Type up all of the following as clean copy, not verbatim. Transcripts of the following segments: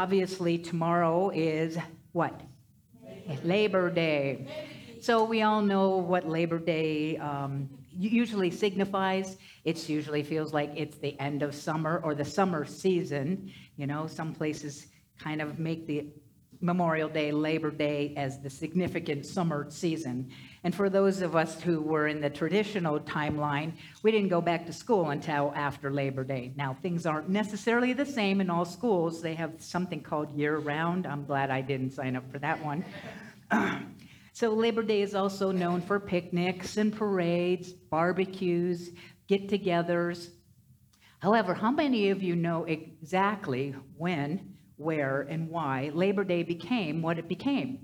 obviously tomorrow is what? Labor Day. So we all know what Labor Day usually signifies. It usually feels like it's the end of summer or the summer season. You know, some places kind of make the Memorial Day, Labor Day as the significant summer season. And for those of us who were in the traditional timeline, we didn't go back to school until after Labor Day. Now, things aren't necessarily the same in all schools. They have something called year-round. I'm glad I didn't sign up for that one. So Labor Day is also known for picnics and parades, barbecues, get-togethers. However, how many of you know exactly when, where, and why Labor Day became what it became?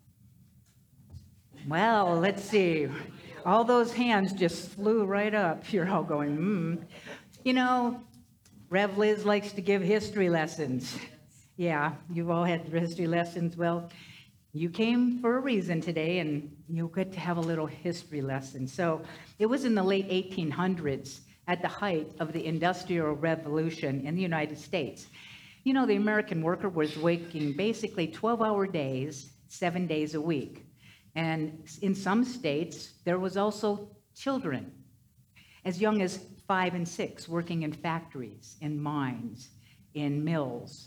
Well, let's see. All those hands just flew right up. You're all going, You know, Rev Liz likes to give history lessons. Yeah, you've all had history lessons. Well, you came for a reason today, and you'll get to have a little history lesson. So it was in the late 1800s, at the height of the Industrial Revolution in the United States. You know, the American worker was working basically 12-hour days, 7 days a week. And in some states, there was also children, as young as 5 and 6, working in factories, in mines, in mills.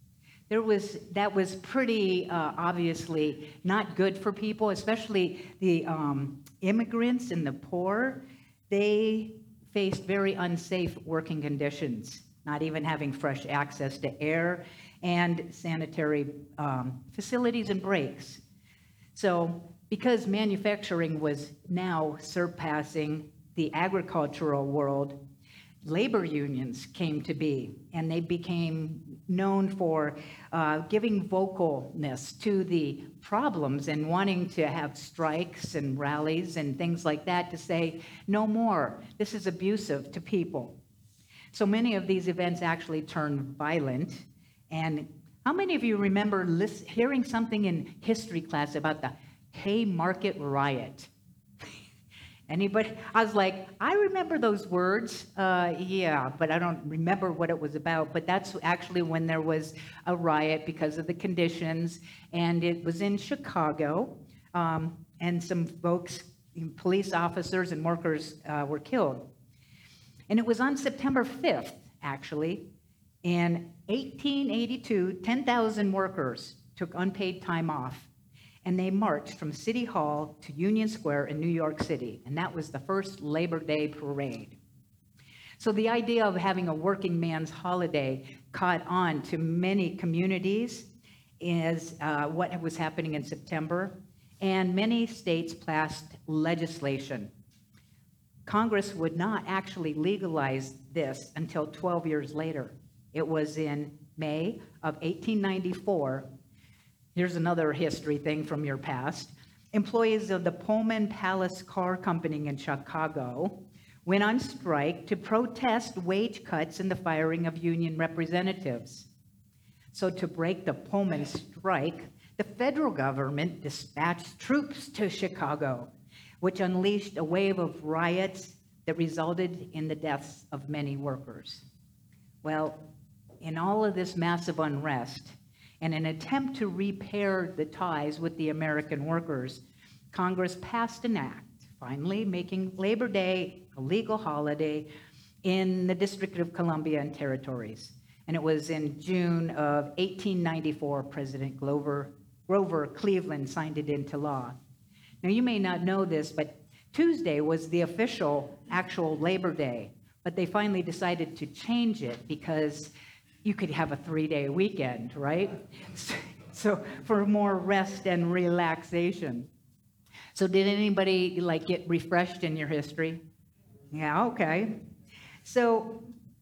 That was pretty obviously not good for people, especially the immigrants and the poor. They faced very unsafe working conditions, not even having fresh access to air and sanitary facilities and breaks. So because manufacturing was now surpassing the agricultural world, labor unions came to be, and they became known for giving vocalness to the problems and wanting to have strikes and rallies and things like that to say, no more, this is abusive to people. So many of these events actually turned violent. And how many of you remember hearing something in history class about the Haymarket Riot? Anybody? I was like, I remember those words, yeah, but I don't remember what it was about. But that's actually when there was a riot because of the conditions, and it was in Chicago, and some folks, police officers and workers were killed. And it was on September 5th, actually, in 1882, 10,000 workers took unpaid time off. And they marched from City Hall to Union Square in New York City. And that was the first Labor Day parade. So the idea of having a working man's holiday caught on to many communities is what was happening in September. And many states passed legislation. Congress would not actually legalize this until 12 years later. It was in May of 1894. Here's another history thing from your past. Employees of the Pullman Palace Car Company in Chicago went on strike to protest wage cuts and the firing of union representatives. So to break the Pullman strike, the federal government dispatched troops to Chicago, which unleashed a wave of riots that resulted in the deaths of many workers. Well, in all of this massive unrest, in an attempt to repair the ties with the American workers, Congress passed an act, finally making Labor Day a legal holiday in the District of Columbia and Territories. And it was in June of 1894, President Grover Cleveland signed it into law. Now, you may not know this, but Tuesday was the official, actual Labor Day, but they finally decided to change it because you could have a 3-day weekend, right? So for more rest and relaxation. So did anybody get refreshed in your history? Yeah, okay. So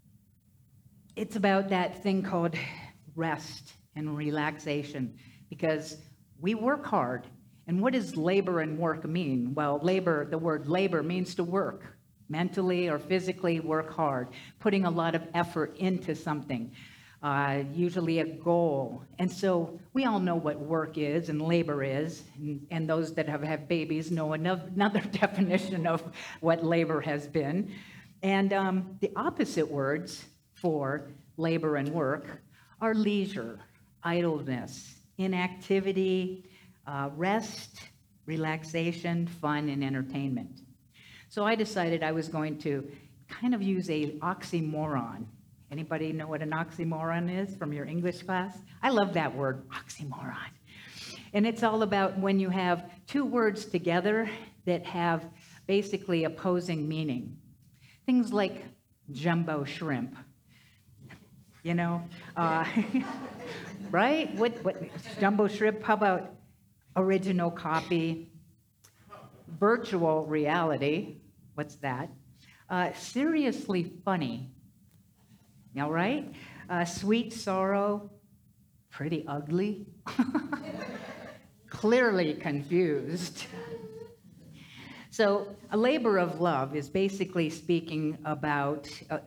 it's about that thing called rest and relaxation, because we work hard. And what does labor and work mean? Well, the word labor means to work, mentally or physically work hard, putting a lot of effort into something. Usually a goal. And so we all know what work is and labor is, and those that have had babies know another definition of what labor has been. And the opposite words for labor and work are leisure, idleness, inactivity, rest, relaxation, fun, and entertainment. So I decided I was going to kind of use a oxymoron. Anybody know what an oxymoron is from your English class? I love that word, oxymoron. And it's all about when you have two words together that have basically opposing meaning. Things like jumbo shrimp, you know, right? What jumbo shrimp? How about original copy? Virtual reality, what's that? Seriously funny, all right? Sweet sorrow, pretty ugly. Clearly confused. So a labor of love is basically speaking about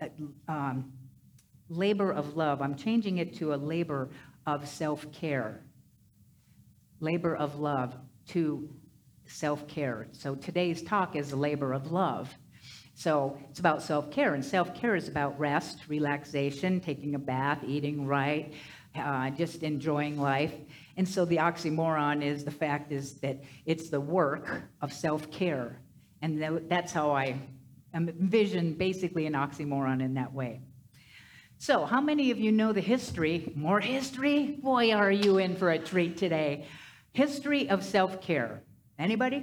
labor of love. I'm changing it to a labor of self-care. Labor of love to self-care. So today's talk is a labor of love. So it's about self-care, and self-care is about rest, relaxation, taking a bath, eating right, just enjoying life. And so the oxymoron is the fact is that it's the work of self-care. And that's how I envision basically an oxymoron in that way. So how many of you know the history? More history? Boy, are you in for a treat today. History of self-care. Anybody?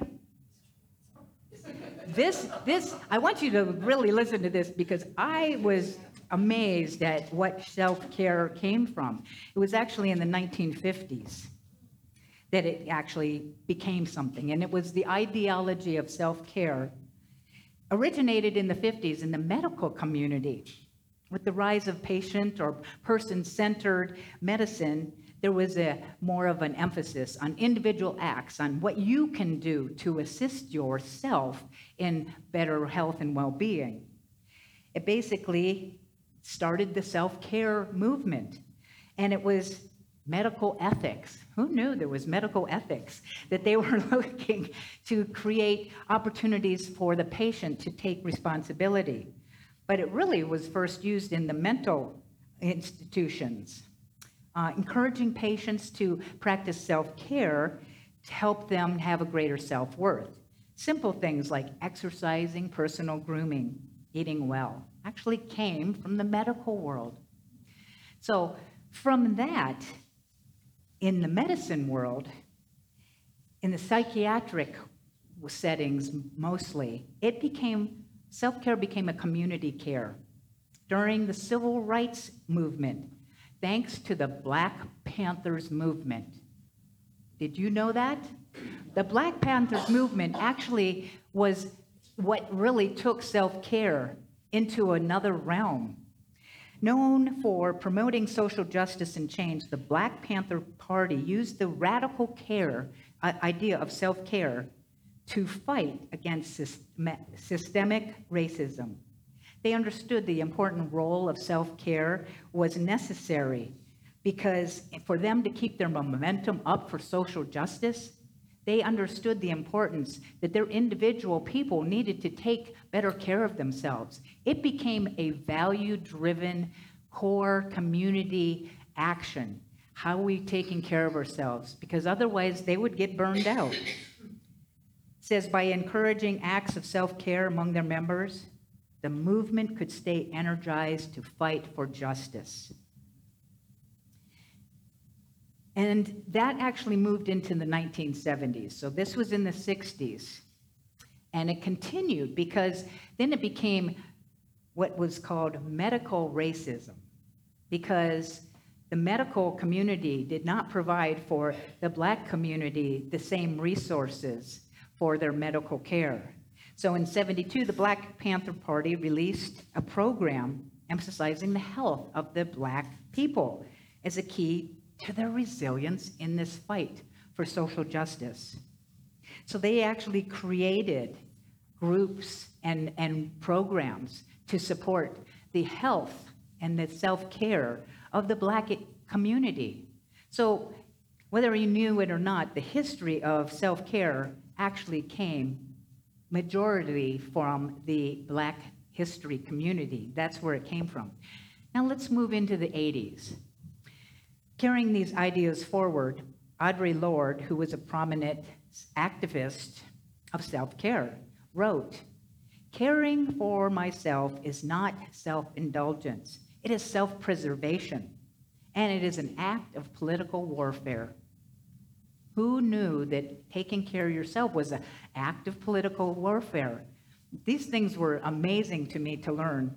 This, I want you to really listen to this because I was amazed at what self-care came from. It was actually in the 1950s that it actually became something. And it was the ideology of self-care originated in the 50s in the medical community. With the rise of patient or person-centered medicine, there was more of an emphasis on individual acts, on what you can do to assist yourself in better health and well-being. It basically started the self-care movement, and it was medical ethics. Who knew there was medical ethics? That they were looking to create opportunities for the patient to take responsibility. But it really was first used in the mental institutions, encouraging patients to practice self-care to help them have a greater self-worth. Simple things like exercising, personal grooming, eating well, actually came from the medical world. So from that, in the medicine world, in the psychiatric settings mostly, self-care became a community care. During the civil rights movement, thanks to the Black Panthers movement. Did you know that? The Black Panthers movement actually was what really took self-care into another realm. Known for promoting social justice and change, the Black Panther Party used the radical care idea of self-care to fight against systemic racism. They understood the important role of self-care was necessary because for them to keep their momentum up for social justice, they understood the importance that their individual people needed to take better care of themselves. It became a value-driven core community action. How are we taking care of ourselves? Because otherwise they would get burned out. It says by encouraging acts of self-care among their members, the movement could stay energized to fight for justice. And that actually moved into the 1970s. So this was in the 60s. And it continued because then it became what was called medical racism, because the medical community did not provide for the Black community the same resources for their medical care. So in '72, the Black Panther Party released a program emphasizing the health of the Black people as a key to their resilience in this fight for social justice. So they actually created groups and programs to support the health and the self-care of the Black community. So whether you knew it or not, the history of self-care actually came majority from the Black history community. That's where it came from. Now let's move into the 80s. Carrying these ideas forward, Audre Lorde, who was a prominent activist of self-care, wrote, "Caring for myself is not self-indulgence. It is self-preservation, and it is an act of political warfare." Who knew that taking care of yourself was an act of political warfare? These things were amazing to me to learn.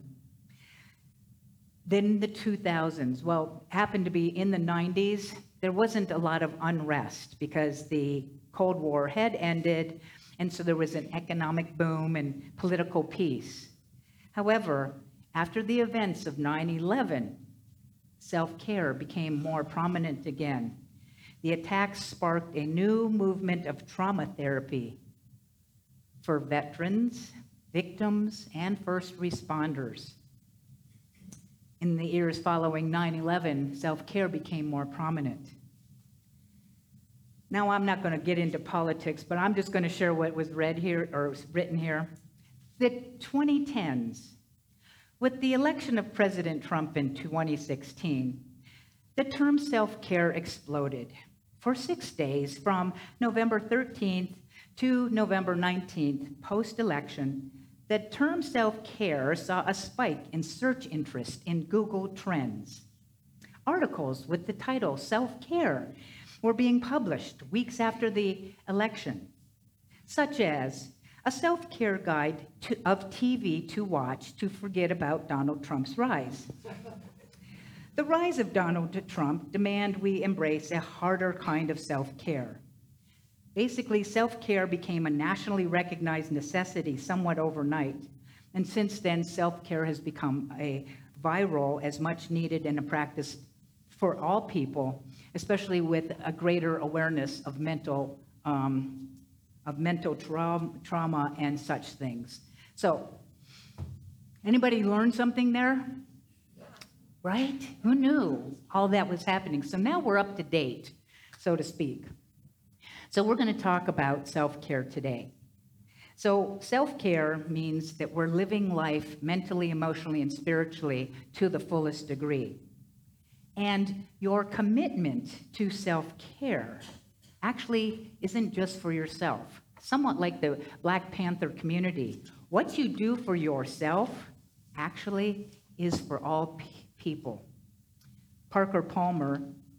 Then the 2000s, well, happened to be in the 90s, there wasn't a lot of unrest because the Cold War had ended, and so there was an economic boom and political peace. However, after the events of 9/11, self-care became more prominent again. The attacks sparked a new movement of trauma therapy for veterans, victims, and first responders. In the years following 9/11, self-care became more prominent. Now, I'm not going to get into politics, but I'm just going to share what was read here or was written here. The 2010s, with the election of President Trump in 2016, the term self-care exploded. For 6 days, from November 13th to November 19th, post-election, the term self-care saw a spike in search interest in Google Trends. Articles with the title self-care were being published weeks after the election, such as a self-care guide of TV to watch to forget about Donald Trump's rise. The rise of Donald Trump demand we embrace a harder kind of self-care. Basically, self-care became a nationally recognized necessity somewhat overnight. And since then, self-care has become a viral, as much needed and a practice for all people, especially with a greater awareness of mental trauma and such things. So, anybody learn something there? Right? Who knew all that was happening? So now we're up to date, so to speak. So we're going to talk about self-care today. So self-care means that we're living life mentally, emotionally, and spiritually to the fullest degree. And your commitment to self-care actually isn't just for yourself. Somewhat like the Black Panther community. What you do for yourself actually is for all people. Parker Palmer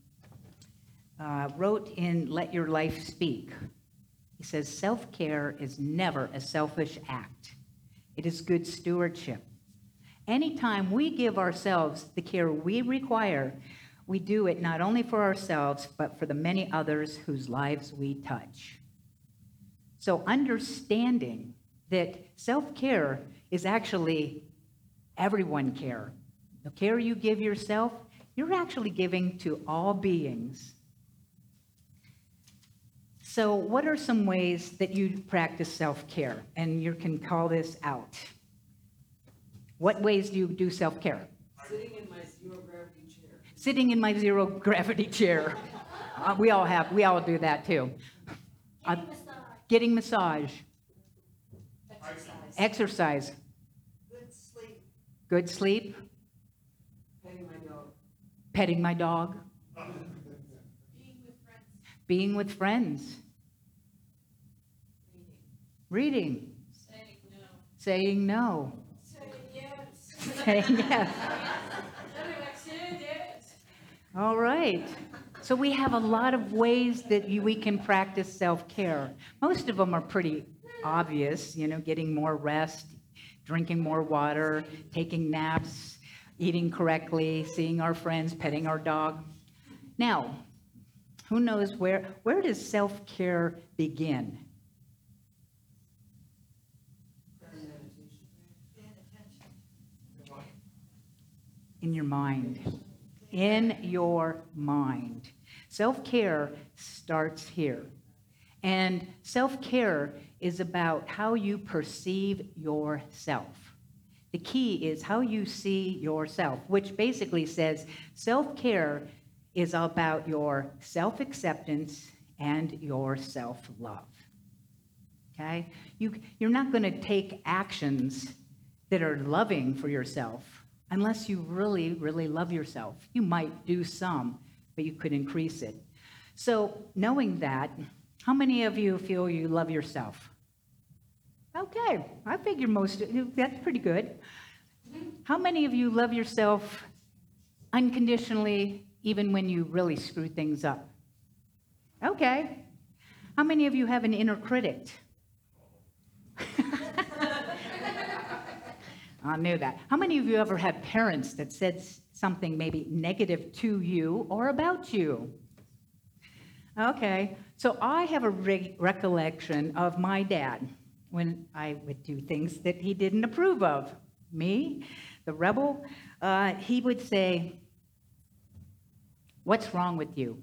wrote in Let Your Life Speak. He says, self-care is never a selfish act. It is good stewardship. Anytime we give ourselves the care we require, we do it not only for ourselves, but for the many others whose lives we touch. So understanding that self-care is actually everyone care. The care you give yourself, you're actually giving to all beings. So what are some ways that you practice self-care? And you can call this out. What ways do you do self-care? Sitting in my zero-gravity chair. Sitting in my zero-gravity chair. We all do that too. Getting massage. Exercise. Good sleep. Good sleep. Petting my dog. Petting my dog. Being with friends. Being with friends. Reading. Saying no. Saying no. Saying yes. Saying yes. Saying yes. All right. So we have a lot of ways that we can practice self-care. Most of them are pretty obvious, getting more rest, drinking more water, taking naps, eating correctly, seeing our friends, petting our dog. Now, who knows where does self-care begin? In your mind. In your mind. Self-care starts here. And self-care is about how you perceive yourself. The key is how you see yourself, which basically says self-care is about your self-acceptance and your self-love. Okay? You're not going to take actions that are loving for yourself unless you really, really love yourself. You might do some, but you could increase it. So knowing that, how many of you feel you love yourself? Okay, I figure that's pretty good. How many of you love yourself unconditionally, even when you really screw things up? Okay. How many of you have an inner critic? I knew that. How many of you ever had parents that said something maybe negative to you or about you? Okay, so I have a recollection of my dad when I would do things that he didn't approve of. Me, the rebel, he would say, "What's wrong with you?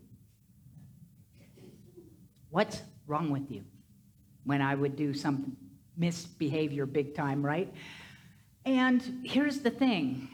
What's wrong with you?" When I would do some misbehavior big time, right? And here's the thing.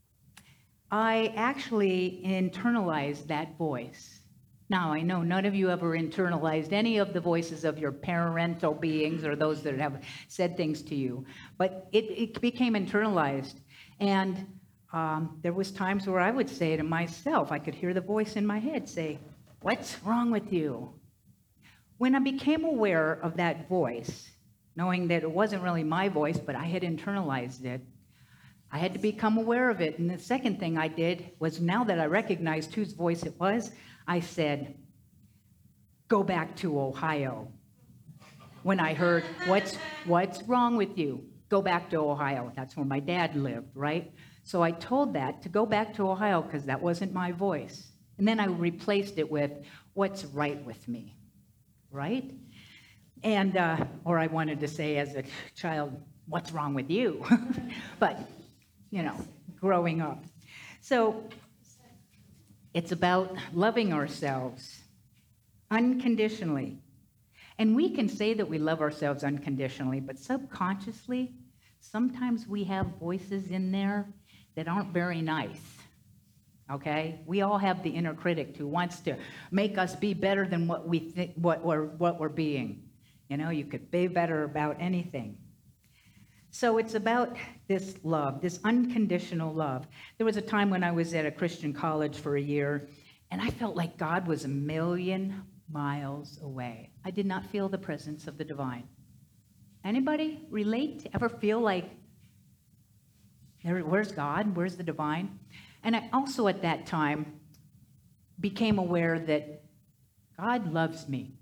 I actually internalized that voice. Now, I know none of you ever internalized any of the voices of your parental beings or those that have said things to you, but it became internalized. And there was times where I would say to myself, I could hear the voice in my head say, "What's wrong with you?" When I became aware of that voice, knowing that it wasn't really my voice, but I had internalized it, I had to become aware of it. And the second thing I did was, now that I recognized whose voice it was, I said, "Go back to Ohio." When I heard, what's wrong with you? Go back to Ohio. That's where my dad lived, right? So I told that to go back to Ohio because that wasn't my voice. And then I replaced it with, "What's right with me?" Right? And, or I wanted to say as a child, "What's wrong with you?" But, growing up. So it's about loving ourselves unconditionally. And we can say that we love ourselves unconditionally, but subconsciously, sometimes we have voices in there that aren't very nice. Okay? We all have the inner critic who wants to make us be better than what we think, what we're being. You could be better about anything. So it's about this love, this unconditional love. There was a time when I was at a Christian college for a year, and I felt like God was a million miles away. I did not feel the presence of the divine. Anybody relate? Ever feel like, where's God? Where's the divine? And I also at that time became aware that God loves me.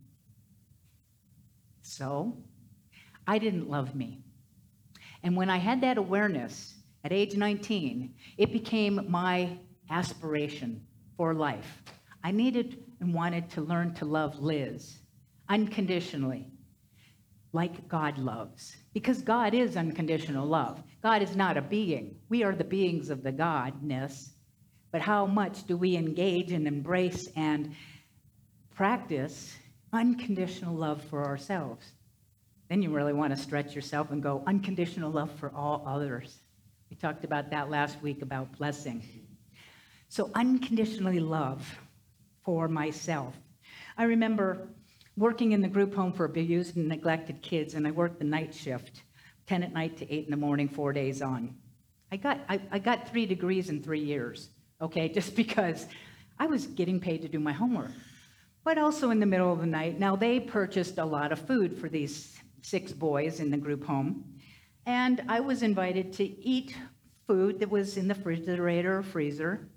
So I didn't love me. And when I had that awareness at age 19, it became my aspiration for life. I needed and wanted to learn to love Liz unconditionally, like God loves. Because God is unconditional love. God is not a being. We are the beings of the Godness. But how much do we engage and embrace and practice unconditional love for ourselves? Then you really want to stretch yourself and go unconditional love for all others. We talked about that last week about blessing. So unconditionally love for myself. I remember working in the group home for abused and neglected kids, and I worked the night shift, 10 at night to 8 in the morning, 4 days on. I got 3 degrees in 3 years, okay, just because I was getting paid to do my homework. But also in the middle of the night, now they purchased a lot of food for these 6 boys in the group home, and I was invited to eat food that was in the refrigerator or freezer.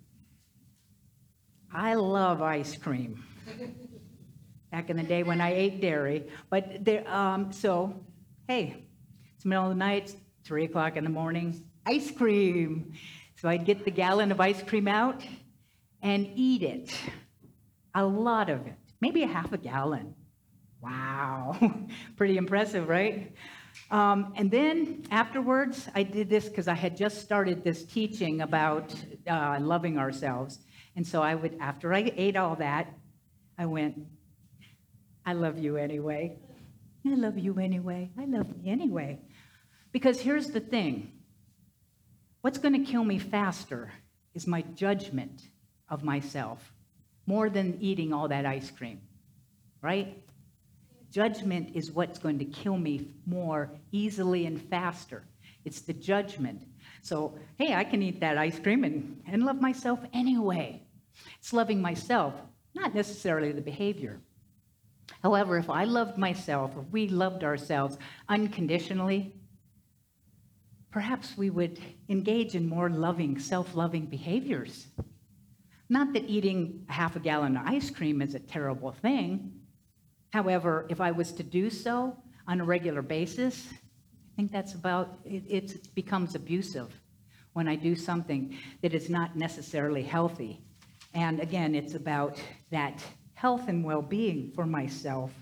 I love ice cream. Back in the day when I ate dairy, but there, so hey, it's the middle of the night, 3 o'clock in the morning, ice cream. So I'd get the gallon of ice cream out and eat it, a lot of it, maybe a half a gallon. Wow, pretty impressive, right? And then afterwards, I did this because I had just started this teaching about loving ourselves. And so I would, after I ate all that, I went, "I love you anyway. I love you anyway. I love me anyway." Because here's the thing. What's going to kill me faster is my judgment of myself, more than eating all that ice cream, right? Judgment is what's going to kill me more easily and faster. It's the judgment. So, hey, I can eat that ice cream and love myself anyway. It's loving myself, not necessarily the behavior. However, if I loved myself, if we loved ourselves unconditionally, perhaps we would engage in more loving, self-loving behaviors. Not that eating a half a gallon of ice cream is a terrible thing. However, if I was to do so on a regular basis, I think that's about, it becomes abusive when I do something that is not necessarily healthy. And again, it's about that health and well-being for myself.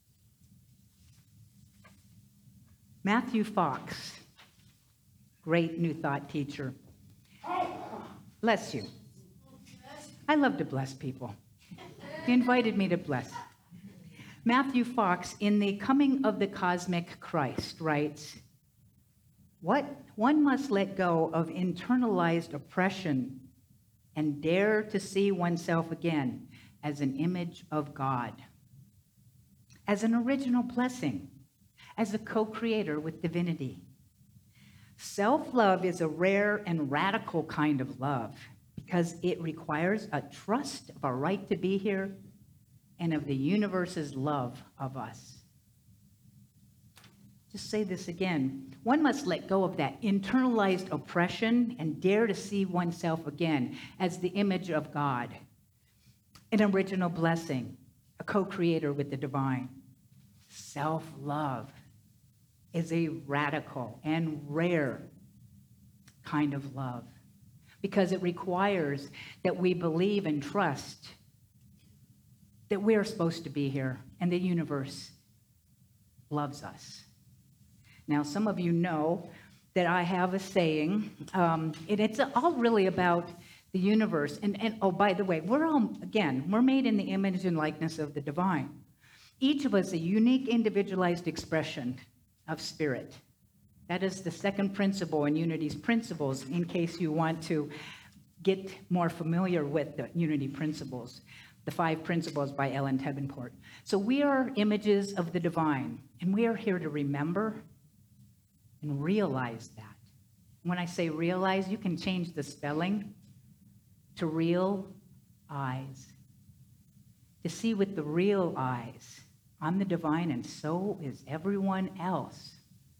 Matthew Fox, great New Thought teacher. Bless you. I love to bless people. He invited me to bless. Matthew Fox, in The Coming of the Cosmic Christ, writes, one must let go of internalized oppression and dare to see oneself again as an image of God, as an original blessing, as a co-creator with divinity. Self-love is a rare and radical kind of love because it requires a trust of our right to be here and of the universe's love of us. Just say this again. One must let go of that internalized oppression and dare to see oneself again as the image of God, an original blessing, a co-creator with the divine. Self-love is a radical and rare kind of love because it requires that we believe and trust that we're supposed to be here and the universe loves us. Now, some of you know that I have a saying, and it's all really about the universe. And oh, by the way, we're made in the image and likeness of the divine. Each of us a unique, individualized expression of spirit. That is the second principle in Unity's principles, in case you want to get more familiar with the Unity principles, the 5 principles by Ellen Tebenport. So we are images of the divine, and we are here to remember and realize that. When I say realize, you can change the spelling to real eyes. To see with the real eyes. I'm the divine, and so is everyone else.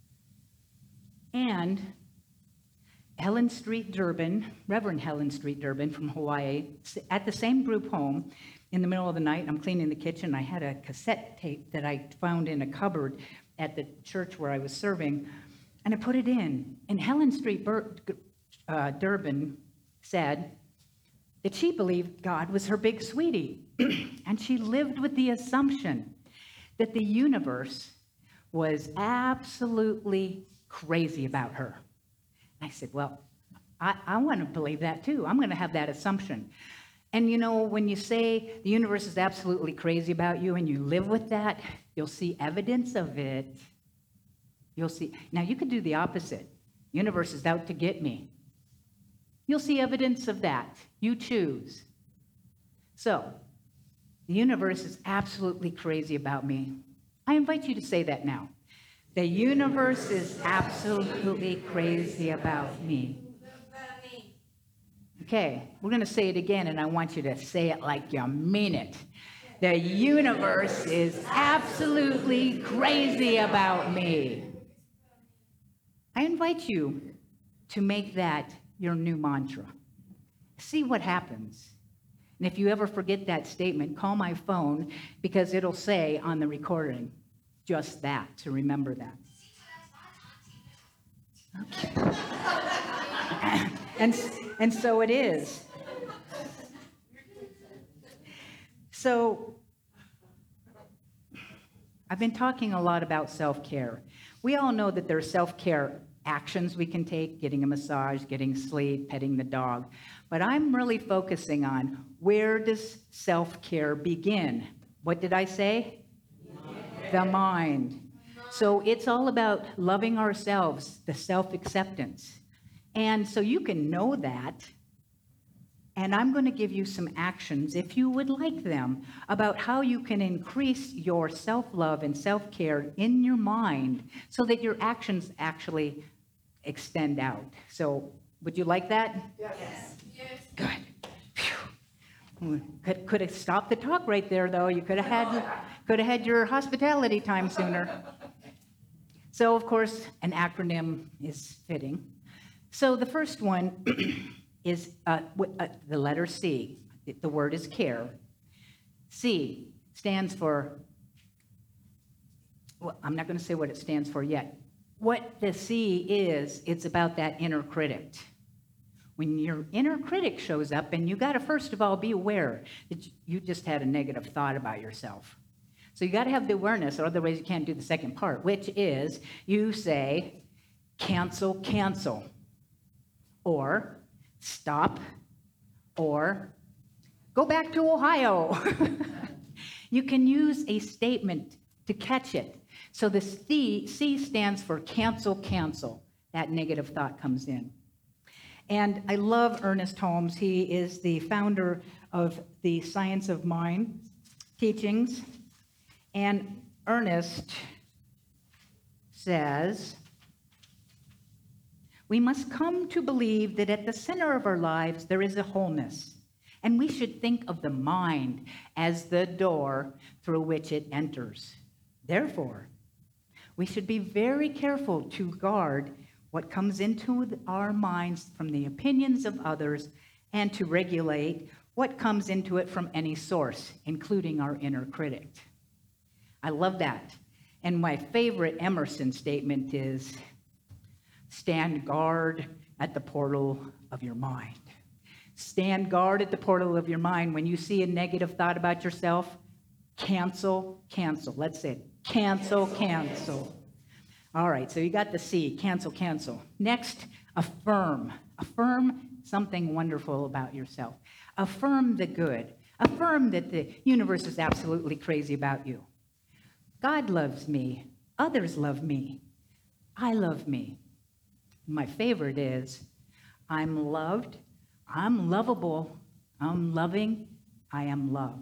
And Helen Street Durbin, Reverend Helen Street Durbin from Hawaii, at the same group home, in the middle of the night, I'm cleaning the kitchen. I had a cassette tape that I found in a cupboard at the church where I was serving, and I put it in. And Helen Street Durbin said that she believed God was her big sweetie, and she lived with the assumption that the universe was absolutely crazy about her. And I said, well, I want to believe that too. I'm going to have that assumption. And you know, when you say the universe is absolutely crazy about you and you live with that, you'll see evidence of it. You'll see. Now, you could do the opposite. Universe is out to get me. You'll see evidence of that. You choose. So, the universe is absolutely crazy about me. I invite you to say that now. The universe is absolutely crazy about me. Okay, we're going to say it again, and I want you to say it like you mean it. The universe is absolutely crazy about me. I invite you to make that your new mantra. See what happens. And if you ever forget that statement, call my phone because it'll say on the recording just that, to remember that. Okay. And so it is. So I've been talking a lot about self-care. We all know that there are self-care actions we can take, getting a massage, getting sleep, petting the dog. But I'm really focusing on, where does self-care begin? What did I say? The mind. So it's all about loving ourselves, the self-acceptance. And so you can know that. And I'm going to give you some actions, if you would like them, about how you can increase your self-love and self-care in your mind so that your actions actually extend out. So would you like that? Yes. Yes. Good. Phew. Could have stopped the talk right there, though. You could have had your hospitality time sooner. So, of course, an acronym is fitting. So the first one is the letter C. The word is care. C stands for, well, I'm not going to say what it stands for yet. What the C is, it's about that inner critic. When your inner critic shows up, and you got to first of all be aware that you just had a negative thought about yourself. So you got to have the awareness, or otherwise you can't do the second part, which is you say, cancel, cancel, or stop, or go back to Ohio. You can use a statement to catch it. So the C stands for cancel, cancel. That negative thought comes in. And I love Ernest Holmes. He is the founder of the Science of Mind teachings. And Ernest says, we must come to believe that at the center of our lives there is a wholeness. And we should think of the mind as the door through which it enters. Therefore, we should be very careful to guard what comes into our minds from the opinions of others and to regulate what comes into it from any source, including our inner critic. I love that. And my favorite Emerson statement is, stand guard at the portal of your mind. Stand guard at the portal of your mind. When you see a negative thought about yourself, cancel, cancel. Let's say it. Cancel, cancel. All right, so you got the C, cancel, cancel. Next, affirm. Affirm something wonderful about yourself. Affirm the good. Affirm that the universe is absolutely crazy about you. God loves me. Others love me. I love me. My favorite is, I'm loved. I'm lovable. I'm loving. I am love.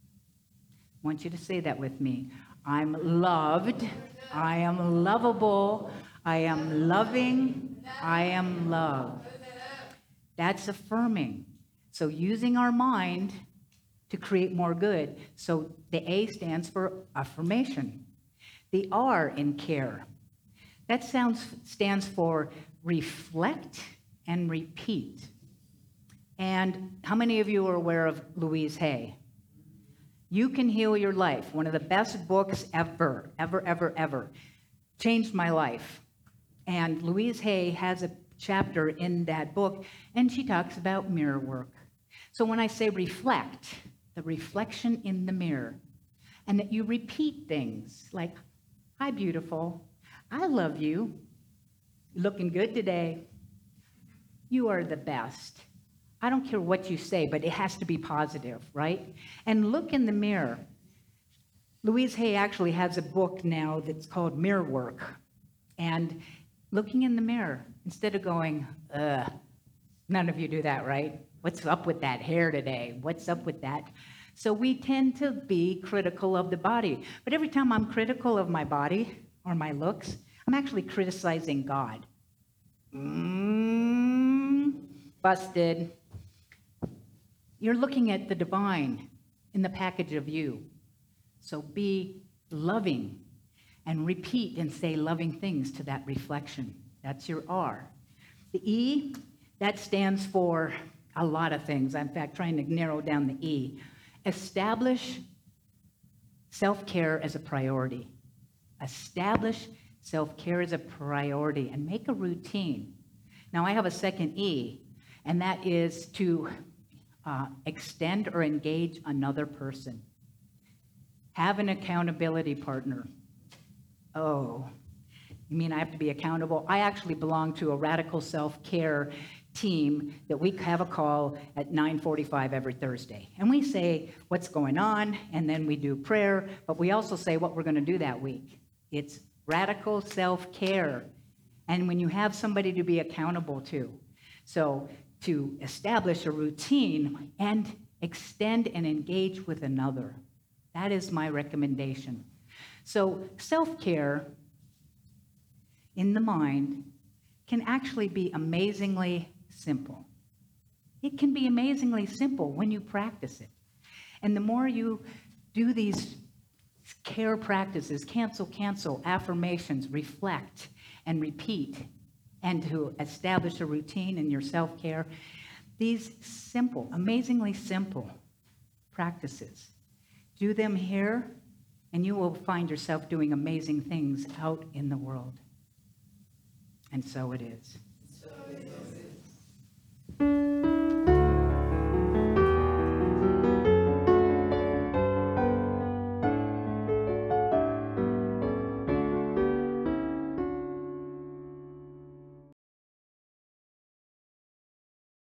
I want you to say that with me. I'm loved. I am lovable. I am loving. I am love. That's affirming. So using our mind to create more good. So the A stands for affirmation. The R in care. That stands for reflect and repeat. And how many of you are aware of Louise Hay? You Can Heal Your Life, one of the best books ever, ever, ever, ever. Changed my life. And Louise Hay has a chapter in that book, and she talks about mirror work. So when I say reflect, the reflection in the mirror, and that you repeat things like, hi, beautiful. I love you. Looking good today. You are the best. I don't care what you say, but it has to be positive, right? And look in the mirror. Louise Hay actually has a book now that's called Mirror Work. And looking in the mirror, instead of going, none of you do that, right? What's up with that hair today? What's up with that? So we tend to be critical of the body. But every time I'm critical of my body or my looks, I'm actually criticizing God. Busted. You're looking at the divine in the package of you. So be loving and repeat and say loving things to that reflection. That's your R. The E, that stands for a lot of things. I'm, in fact, trying to narrow down the E. Establish self-care as a priority. Establish self-care as a priority and make a routine. Now, I have a second E, and that is to extend or engage another person. Have an accountability partner. Oh, you mean I have to be accountable? I actually belong to a radical self-care team that we have a call at 9:45 every Thursday. And we say what's going on, and then we do prayer, but we also say what we're going to do that week. It's radical self-care. And when you have somebody to be accountable to. So to establish a routine and extend and engage with another. That is my recommendation. So self-care in the mind can actually be amazingly simple. It can be amazingly simple when you practice it. And the more you do these care practices, cancel, affirmations, reflect, and repeat, and to establish a routine in your self-care, these simple, amazingly simple practices, do them here, and you will find yourself doing amazing things out in the world. And so it is.